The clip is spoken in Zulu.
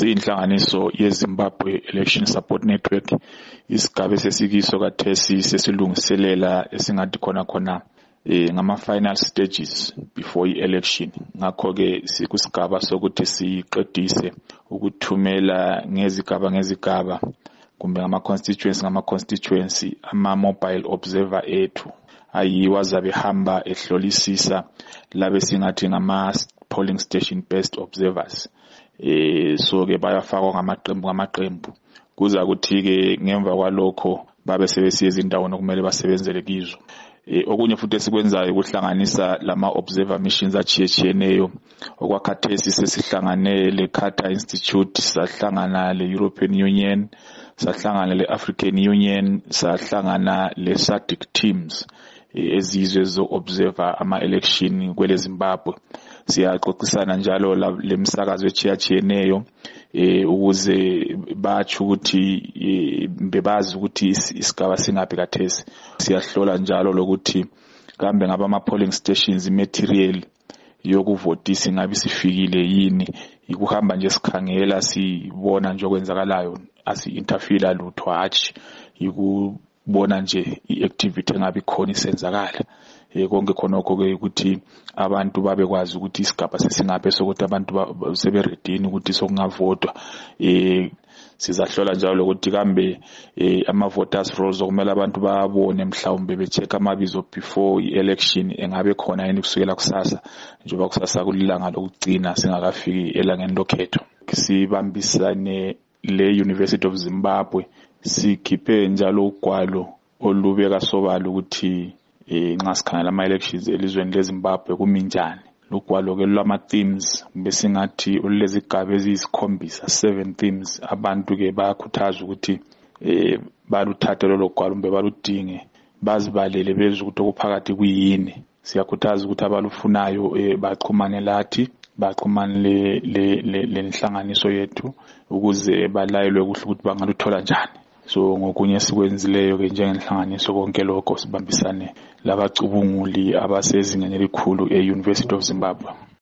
siyinhlanganiso yeZimbabwe Election Support Network. Isigaba esesikiso kathesi sesilungiselela esingathi khona ngama final stages before i-election. Ngakho ke sikusigaba sokuthi siqedise ukuthumela ngezigaba kumbe ngama-constituency ama-mobile observer ethu ayiwa zabe hamba ehlolisisa labe singathi ngama-polling station based observers. So ke bayafakwa ngamaqembu kuza kuthi ke ngemva kwalokho babe sebesiya ezindaweni okumele basebenzele kizo. Okunye futhi esikwenzayo ukuhlanganisa lama observer missions achiyeneyo okwakhathesi sesihlangane le-Carter Institute, sahlangana le-European Union, sahlangana le-African Union, sahlangana le-SADC teams ezizwe zo-observer ama-election kwele Zimbabwe. Siyaxoxisana njalo lemsakazo echiyeneyo ukuze bathi ukuthi bebazi ukuthi isigaba singaphi kathesi. Siyahlola njalo lokuthi kambe ngaba ama-polling stations material yokuvotisa ingabe sifikile yini. Ikuhamba nje sikhangela sibona nje okwenzakalayo, asi-interfere lutho hatshi ikubona nje i-activity engabe khona isenzakala. Konke khonokho ke ukuthi abantu babekwazi ukuthi isigaba sesingaphi sokuthi abantu seberedini ukuthi sokungavotwa. Sizahlola njalo ukuthi kambe ama-voters rolls okumele abantu babone mhlawumbe becheck amabizo before i-election engabe khona yini kusukela kusasa, njengoba kusasa kulilanga lokugcina singakafiki elangeni lokhetho. Sibambisane le-University of Zimbabwe sikhiphe njalo ugwalo olubeka sobala ukuthi nxa sikhangela ama-elections elizweni leZimbabwe kuminjani. Lugwalo ke lwama-themes besingathi olulezigaba eziyisikhombisa 7 themes. Abantu ke bayakhuthazwa ukuthi baluthathe lolo gwalo mbe baludinge bazibalele bezwe ukuthi okuphakathi kuyini. Siyakhuthaza ukuthi abalufunayo baxhumane lathi, baxhumane lenhlanganiso yethu ukuze balayelwe kuhle ukuthi bangaluthola njani. So ngokunye sikwenzileyo ke njengenhlanganiso konke lokho sibambisane labacubunguli abasezingeni elikhulu e-University of Zimbabwe.